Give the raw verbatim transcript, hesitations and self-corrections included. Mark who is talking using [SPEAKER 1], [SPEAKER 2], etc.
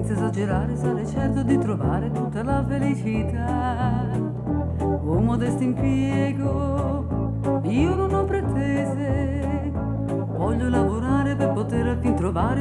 [SPEAKER 1] senza esagerare sarei certo di trovare tutta la felicità. Un modesto impiego, io non ho pretese, voglio lavorare per poter al fin trovare